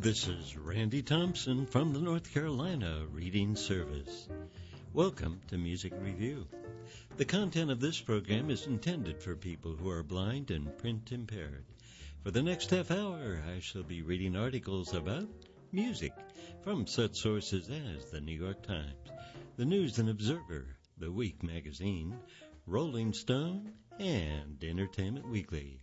This is Randy Thompson from the North Carolina Reading Service. Welcome to Music Review. The content of this program is intended for people who are blind and print impaired. For the next half hour, I shall be reading articles about music from such sources as the New York Times, the News and Observer, the Week Magazine, Rolling Stone, and Entertainment Weekly.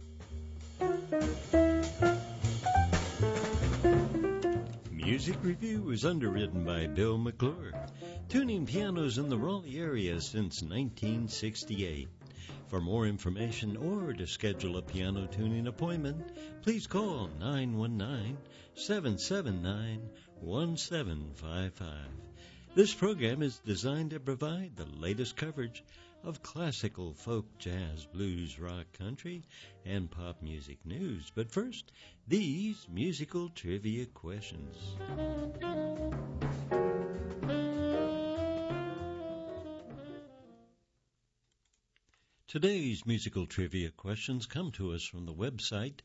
Music Review is underwritten by Bill McClure, tuning pianos in the Raleigh area since 1968. For more information or to schedule a piano tuning appointment, please call 919-779-1755. This program is designed to provide the latest coverage of classical, folk, jazz, blues, rock, country, and pop music news. But first, these musical trivia questions. Today's musical trivia questions come to us from the website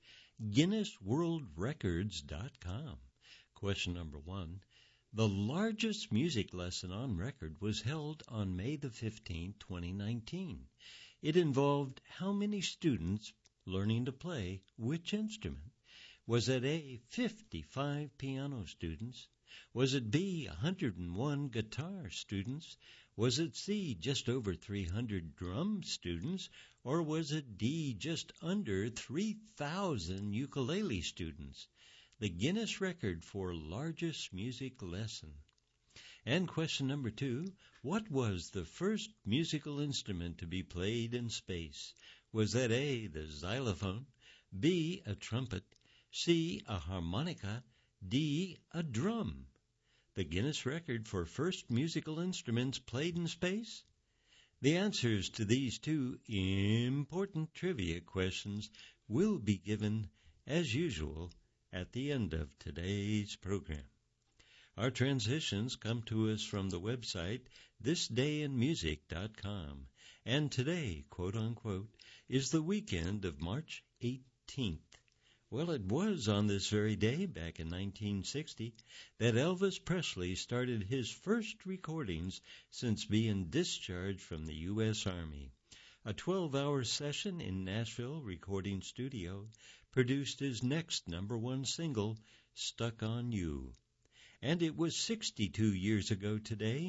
GuinnessWorldRecords.com. Question number 1. The largest music lesson on record was held on May the 15th, 2019. It involved how many students learning to play which instrument? Was it A, 55 piano students? Was it B, 101 guitar students? Was it C, just over 300 drum students? Or was it D, just under 3,000 ukulele students? The Guinness record for largest music lesson. And question number 2, what was the first musical instrument to be played in space? Was that A, the xylophone, B, a trumpet, C, a harmonica, D, a drum? The Guinness record for first musical instruments played in space? The answers to these two important trivia questions will be given, as usual, at the end of today's program. Our transitions come to us from the website thisdayinmusic.com. And today, quote-unquote, is the weekend of March 18th. Well, it was on this very day, back in 1960, that Elvis Presley started his first recordings since being discharged from the U.S. Army. A 12-hour session in Nashville recording studio produced his next number one single, Stuck on You. And it was 62 years ago today,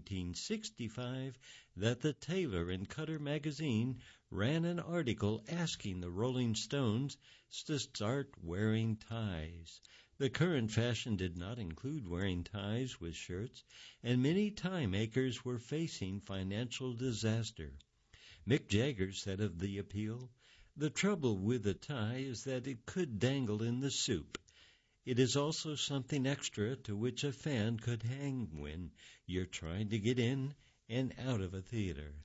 1965, that the Taylor and Cutter magazine ran an article asking the Rolling Stones to start wearing ties. The current fashion did not include wearing ties with shirts, and many tie makers were facing financial disaster. Mick Jagger said of the appeal, "The trouble with a tie is that it could dangle in the soup. It is also something extra to which a fan could hang when you're trying to get in and out of a theater."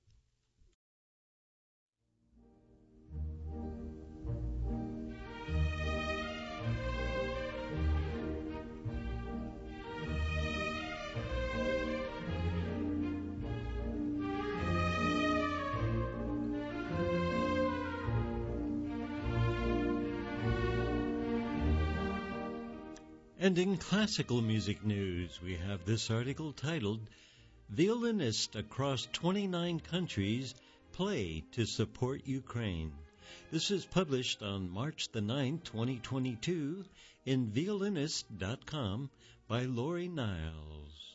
And in classical music news, we have this article titled, Violinists Across 29 Countries Play to Support Ukraine. This is published on March the 9th, 2022 in violinist.com by Lori Niles.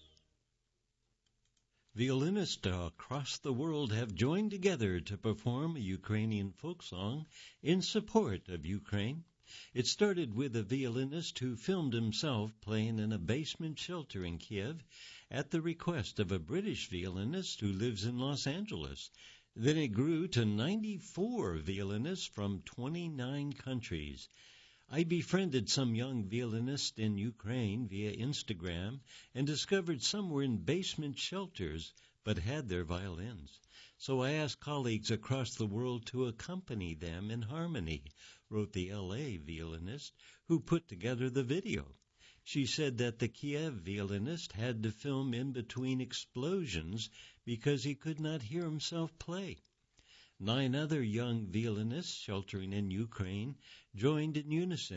Violinists across the world have joined together to perform a Ukrainian folk song in support of Ukraine. It started with a violinist who filmed himself playing in a basement shelter in Kiev at the request of a British violinist who lives in Los Angeles. Then it grew to 94 violinists from 29 countries. I befriended some young violinists in Ukraine via Instagram and discovered some were in basement shelters but had their violins. So I asked colleagues across the world to accompany them in harmony, wrote the L.A. violinist who put together the video. She said that the Kiev violinist had to film in between explosions because he could not hear himself play. 9 other young violinists sheltering in Ukraine joined in unison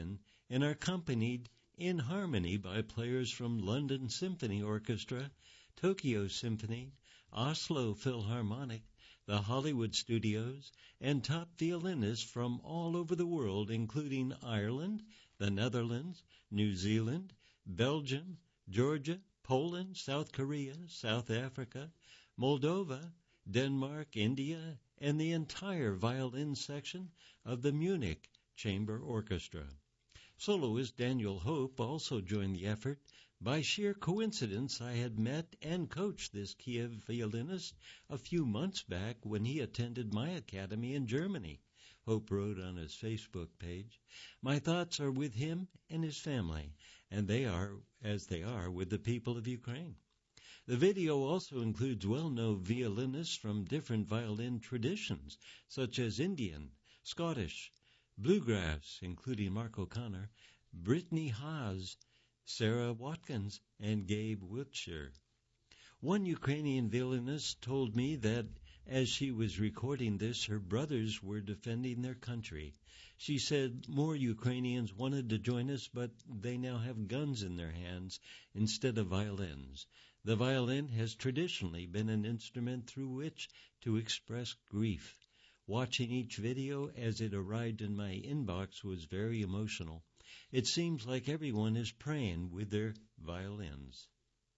and are accompanied in harmony by players from London Symphony Orchestra, Tokyo Symphony, Oslo Philharmonic, the Hollywood Studios, and top violinists from all over the world, including Ireland, the Netherlands, New Zealand, Belgium, Georgia, Poland, South Korea, South Africa, Moldova, Denmark, India, and the entire violin section of the Munich Chamber Orchestra. Soloist Daniel Hope also joined the effort. By sheer coincidence, I had met and coached this Kiev violinist a few months back when he attended my academy in Germany, Hope wrote on his Facebook page. My thoughts are with him and his family, and they are as they are with the people of Ukraine. The video also includes well-known violinists from different violin traditions, such as Indian, Scottish, bluegrass, including Mark O'Connor, Brittany Haas, Sarah Watkins, and Gabe Wiltshire. One Ukrainian violinist told me that as she was recording this, her brothers were defending their country. She said more Ukrainians wanted to join us, but they now have guns in their hands instead of violins. The violin has traditionally been an instrument through which to express grief. Watching each video as it arrived in my inbox was very emotional. It seems like everyone is praying with their violins.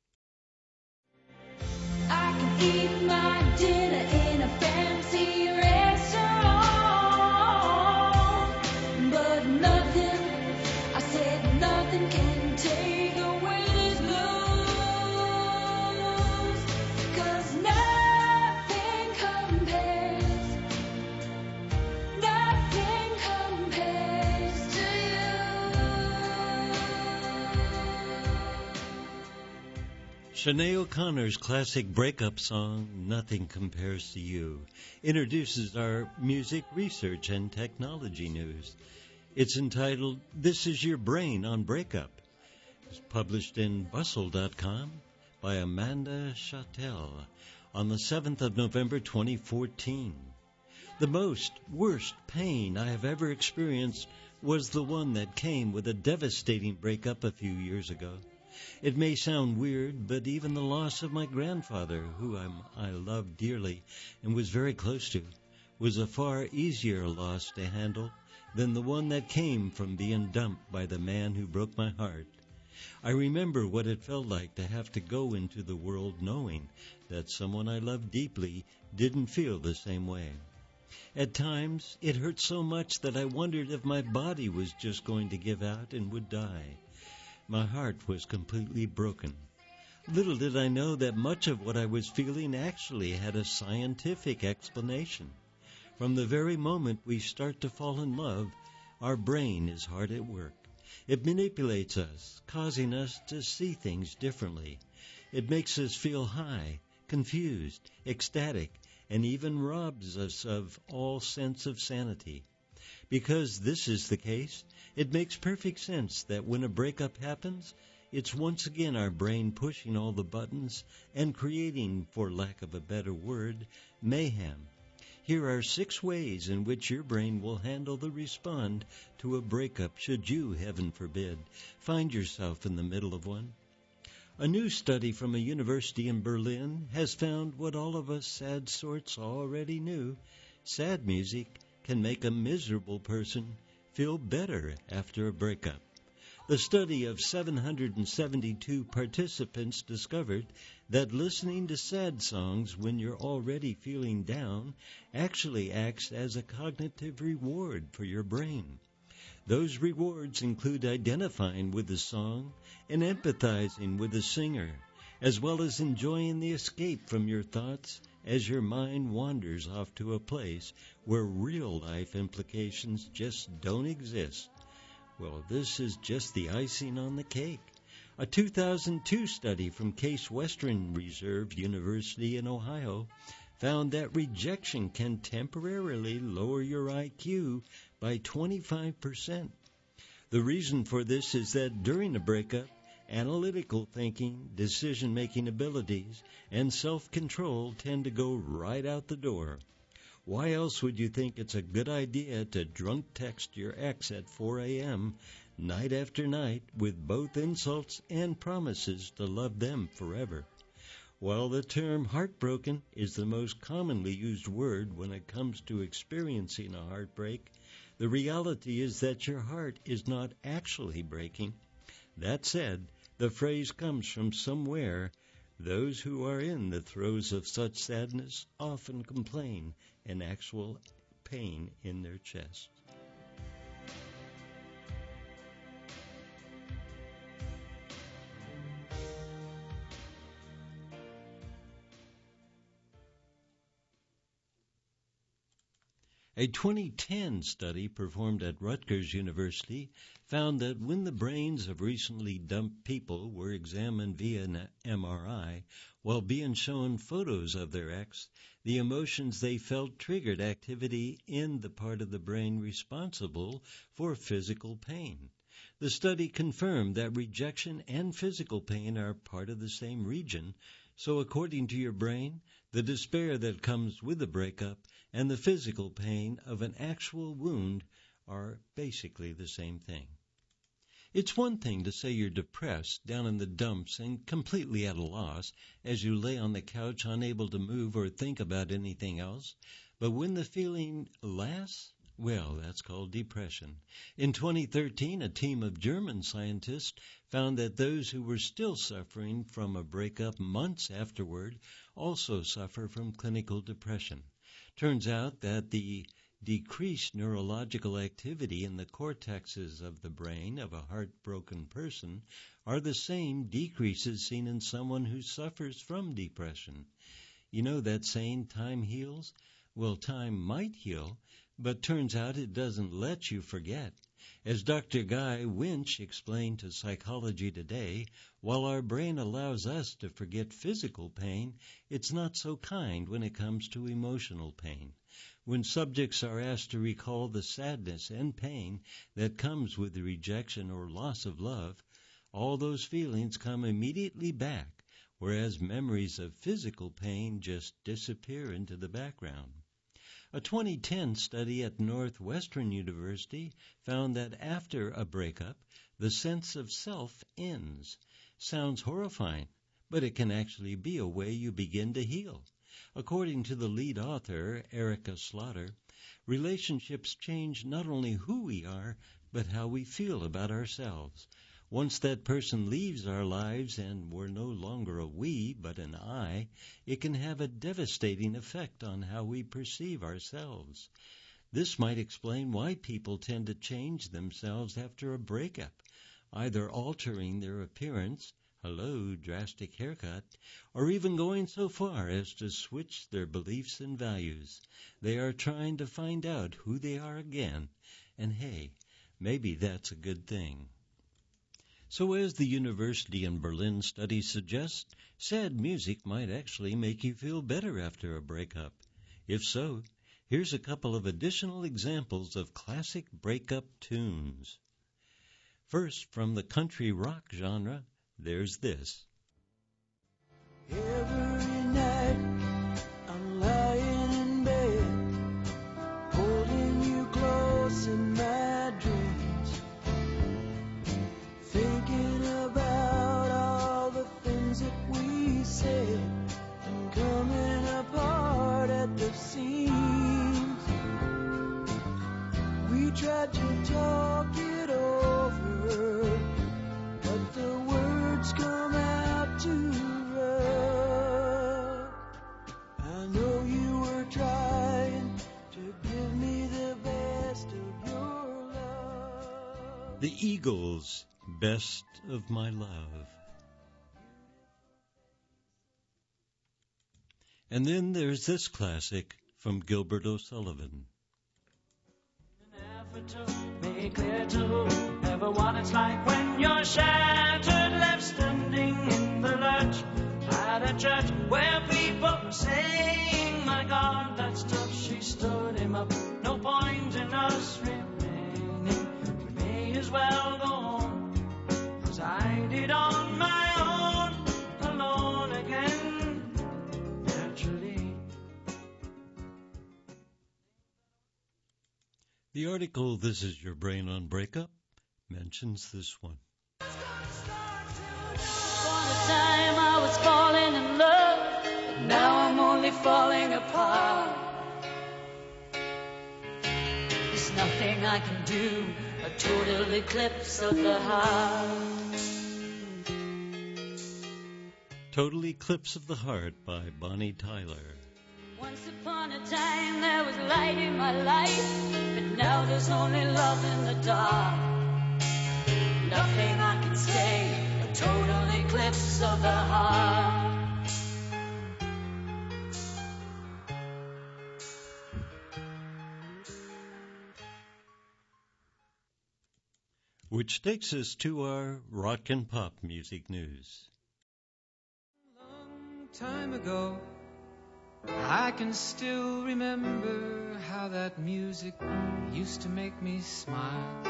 I can eat my dinner in a fancy restaurant, but nothing, I said nothing can take away these blues, 'cause nothing compares to you. Sinead O'Connor's classic breakup song, Nothing Compares to You, introduces our music research and technology news. It's entitled, This Is Your Brain on Breakup. It's published in Bustle.com by Amanda Chattel on the 7th of November 2014. The worst pain I have ever experienced was the one that came with a devastating breakup a few years ago. It may sound weird, but even the loss of my grandfather, who I loved dearly and was very close to, was a far easier loss to handle than the one that came from being dumped by the man who broke my heart. I remember what it felt like to have to go into the world knowing that someone I loved deeply didn't feel the same way. At times, it hurt so much that I wondered if my body was just going to give out and would die. My heart was completely broken. Little did I know that much of what I was feeling actually had a scientific explanation. From the very moment we start to fall in love, our brain is hard at work. It manipulates us, causing us to see things differently. It makes us feel high, confused, ecstatic, and even robs us of all sense of sanity. Because this is the case, it makes perfect sense that when a breakup happens, it's once again our brain pushing all the buttons and creating, for lack of a better word, mayhem. Here are 6 ways in which your brain will handle the respond to a breakup should you, heaven forbid, find yourself in the middle of one. A new study from a university in Berlin has found what all of us sad sorts already knew. Sad music can make a miserable person feel better after a breakup. The study of 772 participants discovered that listening to sad songs when you're already feeling down actually acts as a cognitive reward for your brain. Those rewards include identifying with the song and empathizing with the singer, as well as enjoying the escape from your thoughts as your mind wanders off to a place where real-life implications just don't exist. Well, this is just the icing on the cake. A 2002 study from Case Western Reserve University in Ohio found that rejection can temporarily lower your IQ by 25%. The reason for this is that during a breakup, analytical thinking, decision-making abilities, and self-control tend to go right out the door. Why else would you think it's a good idea to drunk text your ex at 4 a.m., night after night, with both insults and promises to love them forever. While the term heartbroken is the most commonly used word when it comes to experiencing a heartbreak, the reality is that your heart is not actually breaking. That said, the phrase comes from somewhere. Those who are in the throes of such sadness often complain an actual pain in their chest. A 2010 study performed at Rutgers University found that when the brains of recently dumped people were examined via an MRI while being shown photos of their ex, the emotions they felt triggered activity in the part of the brain responsible for physical pain. The study confirmed that rejection and physical pain are part of the same region, so according to your brain, the despair that comes with the breakup and the physical pain of an actual wound are basically the same thing. It's one thing to say you're depressed, down in the dumps, and completely at a loss as you lay on the couch unable to move or think about anything else. But when the feeling lasts, well, that's called depression. In 2013, a team of German scientists found that those who were still suffering from a breakup months afterward also suffer from clinical depression. Turns out that the decreased neurological activity in the cortexes of the brain of a heartbroken person are the same decreases seen in someone who suffers from depression. You know that saying, time heals? Well, time might heal, but turns out it doesn't let you forget. As Dr. Guy Winch explained to Psychology Today, while our brain allows us to forget physical pain, it's not so kind when it comes to emotional pain. When subjects are asked to recall the sadness and pain that comes with the rejection or loss of love, all those feelings come immediately back, whereas memories of physical pain just disappear into the background. A 2010 study at Northwestern University found that after a breakup, the sense of self ends. Sounds horrifying, but it can actually be a way you begin to heal. According to the lead author, Erica Slaughter, relationships change not only who we are, but how we feel about ourselves. Once that person leaves our lives and we're no longer a we but an I, it can have a devastating effect on how we perceive ourselves. This might explain why people tend to change themselves after a breakup, either altering their appearance, hello, drastic haircut, or even going so far as to switch their beliefs and values. They are trying to find out who they are again, and hey, maybe that's a good thing. So as the University in Berlin study suggests, sad music might actually make you feel better after a breakup. If so, here's a couple of additional examples of classic breakup tunes. First, from the country rock genre, there's this. Every night I'm lying in bed, holding you close in my dreams, thinking about all the things that we said and coming apart at the seams. We tried to talk it over, but the words come out too rough. I know you were trying to give me the best of your love. The Eagles, Best of My Love. And then there's this classic from Gilbert O'Sullivan. Make clear to everyone it's like when you're shattered, left standing in the lurch at a church where people are saying, my God, that's tough, she stood him up. No point in us remaining, we may as well go on, 'cause I did on my own, alone again, naturally. The article, This Is Your Brain on Breakup, mentions this one. Upon a time I was falling in love, but now I'm only falling apart. There's nothing I can do, a total eclipse of the heart. Total Eclipse of the Heart by Bonnie Tyler. Once upon a time there was light in my life, but now there's only love in the dark. Nothing I can say, a total eclipse of the heart. Which takes us to our rock and pop music news. Long time ago, I can still remember how that music used to make me smile.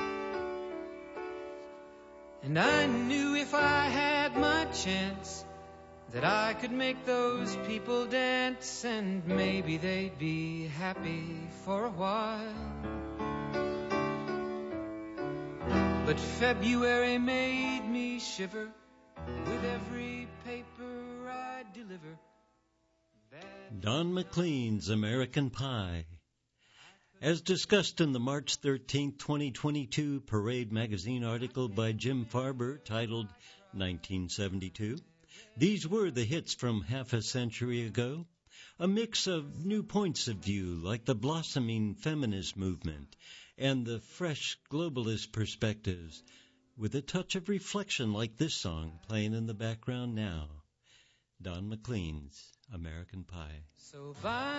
And I knew if I had my chance that I could make those people dance, and maybe they'd be happy for a while. But February made me shiver with every paper I deliver. Don McLean's American Pie. As discussed in the March 13, 2022 Parade magazine article by Jim Farber titled 1972, these were the hits from half a century ago, a mix of new points of view like the blossoming feminist movement and the fresh globalist perspectives, with a touch of reflection like this song playing in the background now, Don McLean's American Pie. So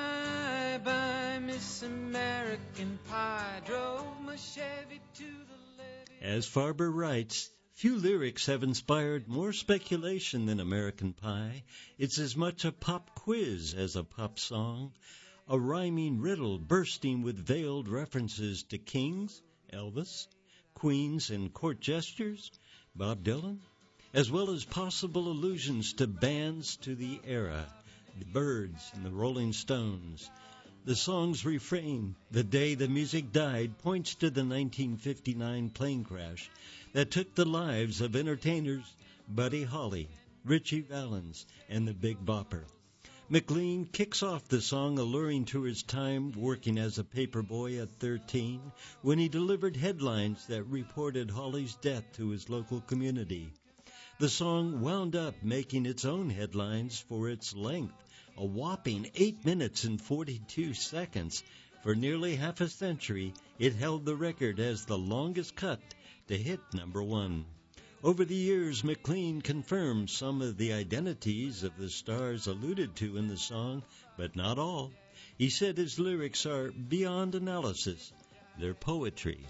bye-bye, Miss American Pie, drove my Chevy to the levee. As Farber writes, few lyrics have inspired more speculation than American Pie. It's as much a pop quiz as a pop song, a rhyming riddle bursting with veiled references to kings, Elvis, queens, and court gestures, Bob Dylan, as well as possible allusions to bands to the era, the Byrds and the Rolling Stones. The song's refrain, "The Day the Music Died," points to the 1959 plane crash that took the lives of entertainers Buddy Holly, Ritchie Valens, and the Big Bopper. McLean kicks off the song alluring to his time working as a paperboy at 13 when he delivered headlines that reported Holly's death to his local community. The song wound up making its own headlines for its length, a whopping 8 minutes and 42 seconds. For nearly half a century, it held the record as the longest cut to hit number one. Over the years, McLean confirmed some of the identities of the stars alluded to in the song, but not all. He said his lyrics are beyond analysis. They're poetry.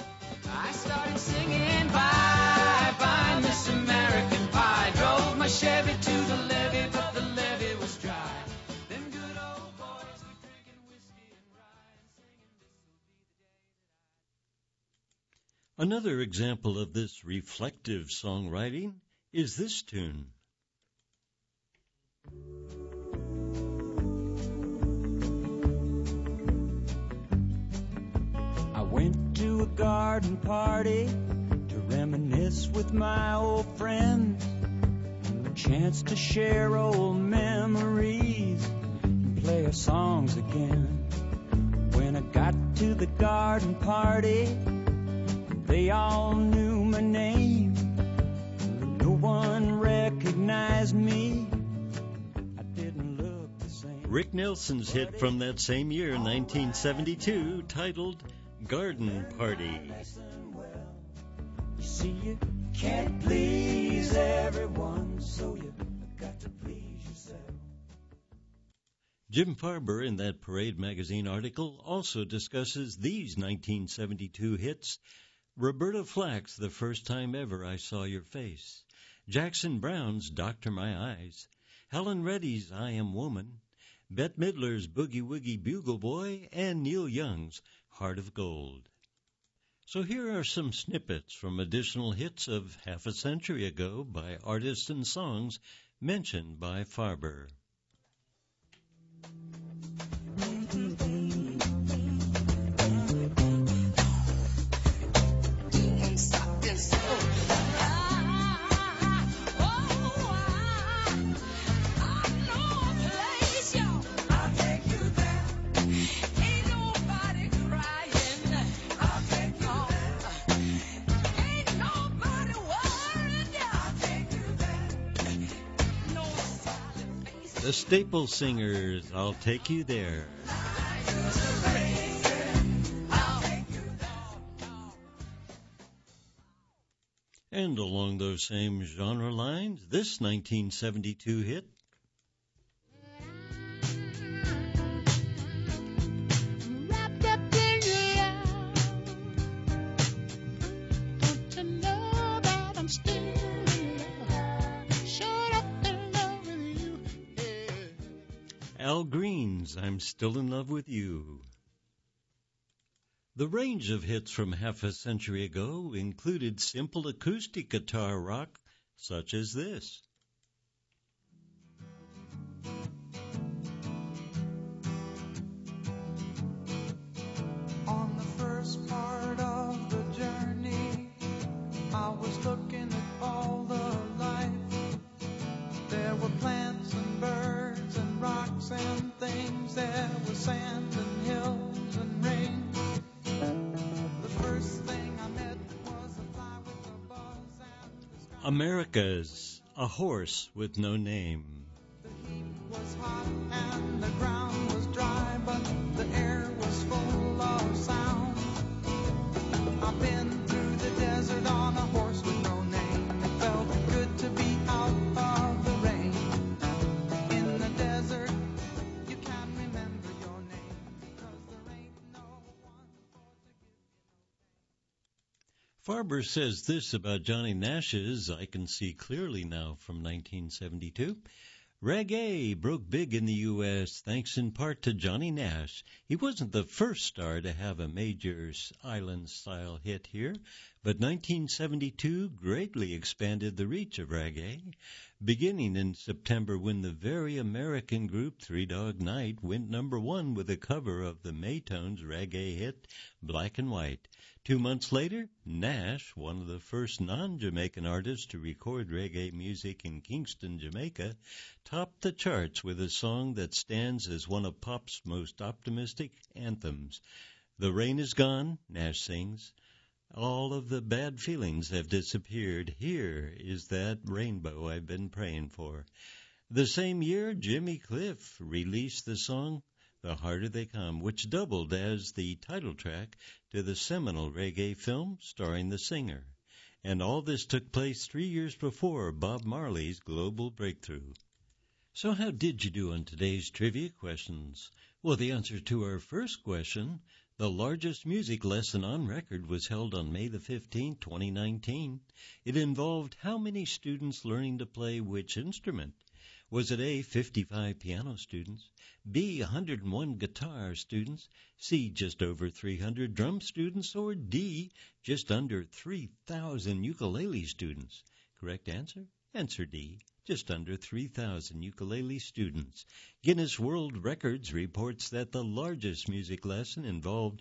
I started singing bye-bye, Miss American Pie, drove my Chevy to the levee, but the levee was dry. Them good old boys were drinking whiskey and rye and singing "This'll be the day that I..." Another example of this reflective songwriting is this tune. I went to a garden party to reminisce with my old friends, a chance to share old memories and play our songs again. When I got to the garden party, they all knew my name. No one recognized me. I didn't look the same. Rick Nelson's hit from that same year, 1972, titled Garden Party. You see, you can't please everyone, so you got to please yourself. Jim Farber, in that Parade magazine article, also discusses these 1972 hits: Roberta Flack's "The First Time Ever I Saw Your Face," Jackson Browne's "Doctor My Eyes," Helen Reddy's "I Am Woman," Bette Midler's "Boogie Woogie Bugle Boy," and Neil Young's "Heart of Gold." So here are some snippets from additional hits of half a century ago by artists and songs mentioned by Farber. Stop The Staple Singers, I'll Take You There. And along those same genre lines, this 1972 hit, Wrapped up in your love. Don't you know that I'm still in love? Showed up in love with you. Yeah. Al Green's I'm Still in Love with You. The range of hits from half a century ago included simple acoustic guitar rock such as this. On the first part of the journey, I was looking at all the life. There were plants and birds and rocks and things. There was sand and hills and rain. The first thing I met was a fly with a buzz and the sky. America's A Horse with No Name. The heat was hot and the ground was dry, but the air was full of sound. I've been through the desert on a horse with no name. It felt good to be out of the rain. In the desert, you can't remember your name because there ain't no one for to give you no pain. Farber says this about Johnny Nash's I Can See Clearly Now from 1972. Reggae broke big in the U.S. thanks in part to Johnny Nash. He wasn't the first star to have a major island-style hit here, but 1972 greatly expanded the reach of reggae, beginning in September when the very American group Three Dog Night went #1 with a cover of the Maytones reggae hit Black and White. 2 months later, Nash, one of the first non-Jamaican artists to record reggae music in Kingston, Jamaica, topped the charts with a song that stands as one of pop's most optimistic anthems. The rain is gone, Nash sings. All of the bad feelings have disappeared. Here is that rainbow I've been praying for. The same year, Jimmy Cliff released the song The Harder They Come, which doubled as the title track to the seminal reggae film starring the singer. And all this took place 3 years before Bob Marley's global breakthrough. So how did you do on today's trivia questions? Well, the answer to our first question, the largest music lesson on record, was held on May the 15th, 2019. It involved how many students learning to play which instrument? Was it A, 55 piano students, B, 101 guitar students, C, just over 300 drum students, or D, just under 3,000 ukulele students? Correct answer? Answer D, just under 3,000 ukulele students. Guinness World Records reports that the largest music lesson involved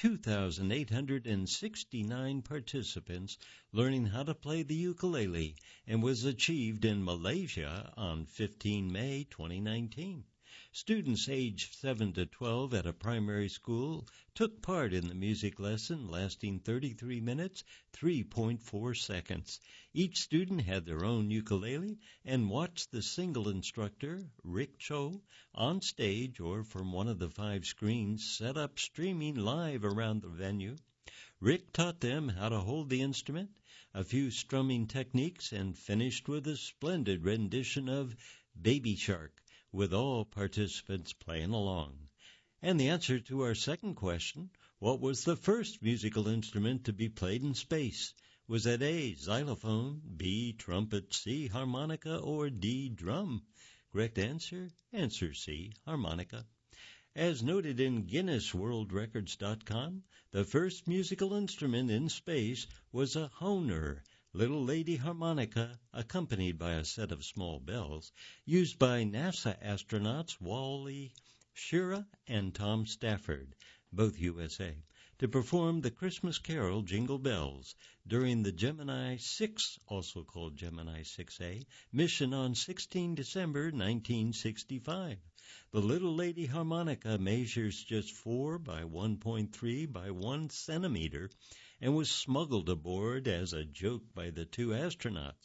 2,869 participants learning how to play the ukulele and was achieved in Malaysia on 15 May 2019. Students aged 7 to 12 at a primary school took part in the music lesson lasting 33 minutes, 3.4 seconds. Each student had their own ukulele and watched the single instructor, Rick Cho, on stage or from one of the 5 screens set up streaming live around the venue. Rick taught them how to hold the instrument, a few strumming techniques, and finished with a splendid rendition of Baby Shark, with all participants playing along. And the answer to our second question, what was the first musical instrument to be played in space? Was it A, xylophone, B, trumpet, C, harmonica, or D, drum? Correct answer? Answer C, harmonica. As noted in GuinnessWorldRecords.com, the first musical instrument in space was a Hohner, little lady harmonica, accompanied by a set of small bells, used by NASA astronauts Wally Schirra and Tom Stafford, both USA, to perform the Christmas carol Jingle Bells during the Gemini 6, also called Gemini 6A, mission on 16 December 1965. The little lady harmonica measures just 4 by 1.3 by 1 centimeter and was smuggled aboard as a joke by the 2 astronauts.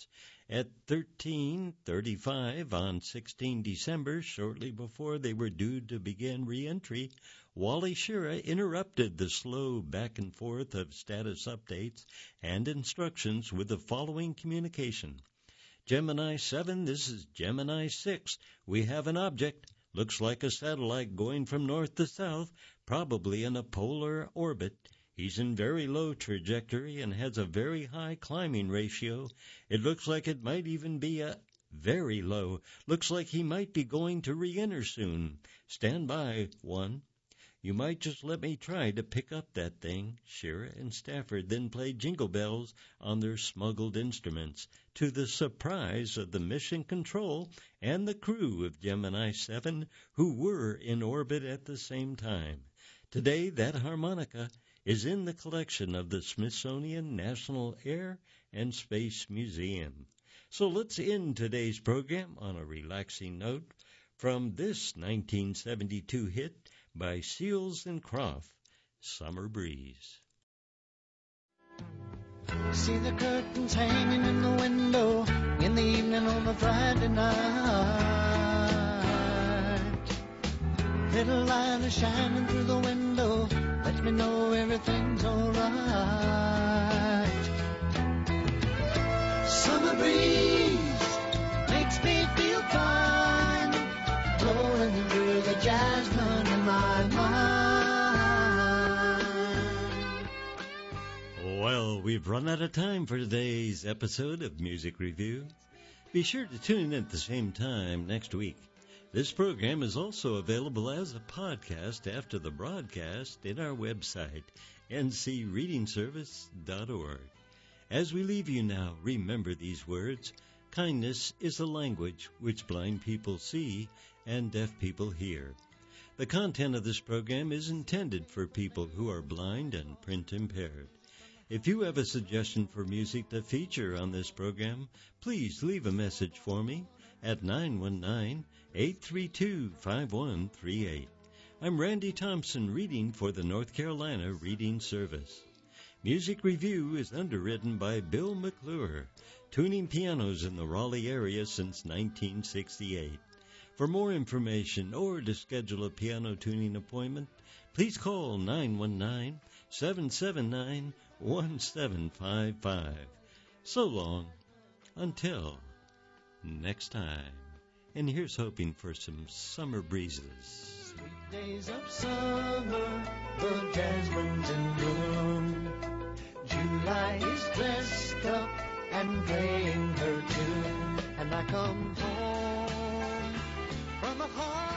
At 13:35 on 16 December, shortly before they were due to begin re-entry, Wally Schirra interrupted the slow back and forth of status updates and instructions with the following communication. Gemini 7, this is Gemini 6. We have an object. Looks like a satellite going from north to south, probably in a polar orbit. He's in very low trajectory and has a very high climbing ratio. It looks like it might even be a very low. Looks like he might be going to re-enter soon. Stand by, 1. You might just let me try to pick up that thing. Schirra and Stafford then played Jingle Bells on their smuggled instruments, to the surprise of the mission control and the crew of Gemini 7, who were in orbit at the same time. Today, that harmonica is in the collection of the Smithsonian National Air and Space Museum. So let's end today's program on a relaxing note from this 1972 hit by Seals and Croft, Summer Breeze. See the curtains hanging in the window in the evening on a Friday night. Little light is shining through the window, lets me know everything's alright. Summer breeze makes me feel fine, blowing through the jasmine in my mind. Well, we've run out of time for today's episode of Music Review. Be sure to tune in at the same time next week. This program is also available as a podcast after the broadcast in our website, ncreadingservice.org. As we leave you now, remember these words. Kindness is a language which blind people see and deaf people hear. The content of this program is intended for people who are blind and print impaired. If you have a suggestion for music to feature on this program, please leave a message for me at 919-832-5138. I'm Randy Thompson, reading for the North Carolina Reading Service. Music Review is underwritten by Bill McClure, tuning pianos in the Raleigh area since 1968. For more information or to schedule a piano tuning appointment, please call 919-779-1755. So long, until next time. And here's hoping for some summer breezes. Sweet days of summer, the jasmine's in bloom. July is dressed up and playing her tune, and I come home from a hard